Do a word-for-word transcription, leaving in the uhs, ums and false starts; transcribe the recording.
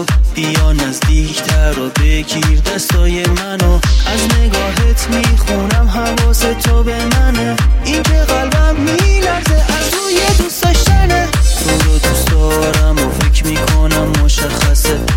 رو بیا نزدیکتر و بگیر دستای منو. از نگاهت میخونم حواس تو به منه، این که قلبم میلرزه از روی دوست داشتنه. تو رو دوست دارم و فکر میکنم مشخصه